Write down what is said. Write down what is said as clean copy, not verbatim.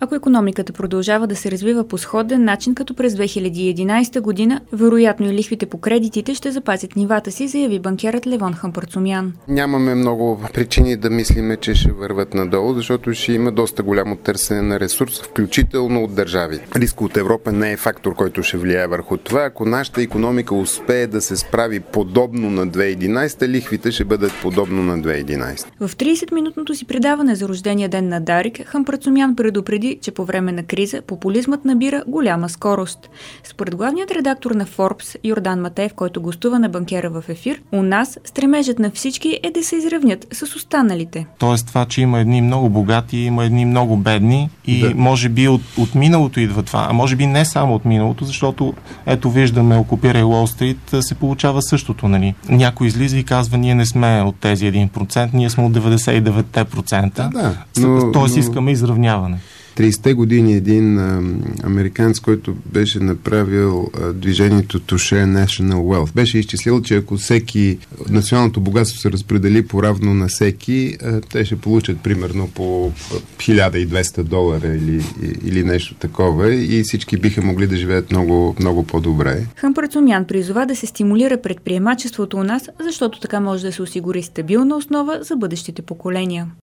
Ако икономиката продължава да се развива по сходен начин като през 2011 година, вероятно и лихвите по кредитите ще запазят нивата си, заяви банкерът Левон Хампарцумян. Нямаме много причини да мислиме, че ще върват надолу, защото ще има доста голямо търсене на ресурс, включително от държави. Риск от Европа не е фактор, който ще влияе върху това. Ако нашата икономика успее да се справи подобно на 2011, лихвите ще бъдат подобно на 2011. В 30-минутното си предаване за рождения ден на Дарик, Хампарцумян предупреди, че по време на криза популизмът набира голяма скорост. Според главният редактор на Forbes Йордан Матеев, който гостува на банкера в ефир, у нас стремежът на всички е да се изравнят с останалите. Тоест това, че има едни много богати, има едни много бедни и може би от миналото идва това, а може би не само от миналото, защото ето виждаме Окупирай Уол Стрит, се получава същото, нали. Някой излиза и казва, ние не сме от тези 1%, ние сме от 99%. Тоест искаме изравняване. 30-те години един американец, който беше направил движението To Share National Wealth, беше изчислил, че ако всеки националното богатство се разпредели поравно на всеки, те ще получат примерно по $1200 или нещо такова и всички биха могли да живеят много, много по-добре. Хампарцумян призова да се стимулира предприемачеството у нас, защото така може да се осигури стабилна основа за бъдещите поколения.